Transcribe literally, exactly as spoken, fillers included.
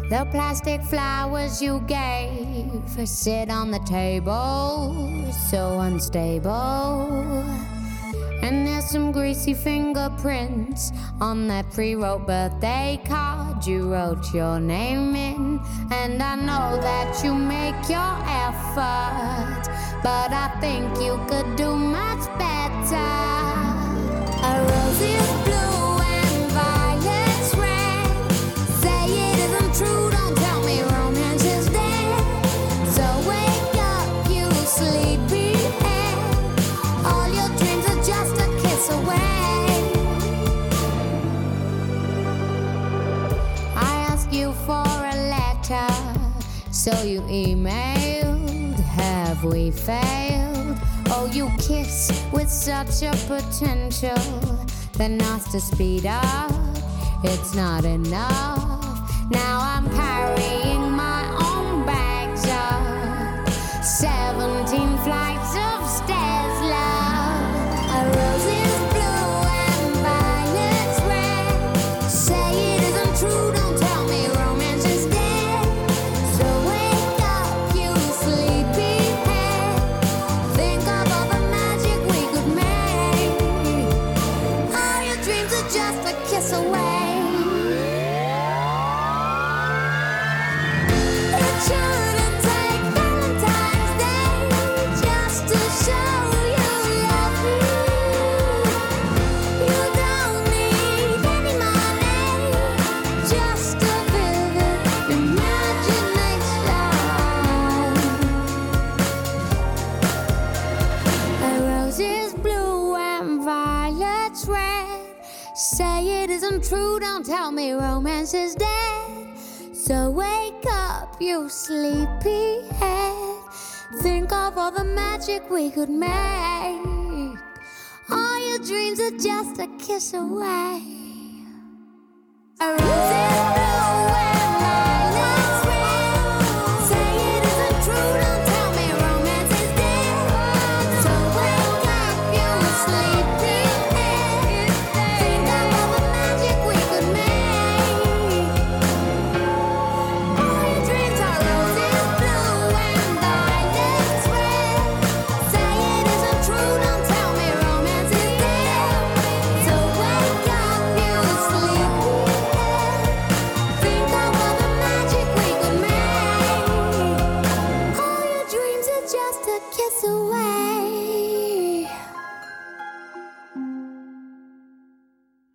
The plastic flowers you gave sit on the table, so unstable. And there's some greasy fingerprints on that pre-wrote birthday card you wrote your name in. And I know that you make your effort, but I think you could do much better. A rose is blue and violet's red. Say it isn't true, don't tell me romance is dead. So wake up, you sleepyhead. All your dreams are just a kiss away. I asked you for a letter, so you emailed. Have we failed? Oh, you kiss with such a potential that knocks to speed up. It's not enough. Now I'm carrying my own bags up seventeen flights of stairs, love. A rose is blue and violet's red. Say it isn't true, don't tell me romance is dead. So wake up, you sleepyhead. Think of all the magic we could make. All your dreams are just a kiss away. It shouldn't take Valentine's Day just to show you love me. You don't need any money, just a vivid imagination. A rose is blue and violet's red. Say it isn't true, don't tell me romance is dead. So wake up, you sleepyhead. Think of all the magic we could make. All your dreams are just a kiss away. A rose is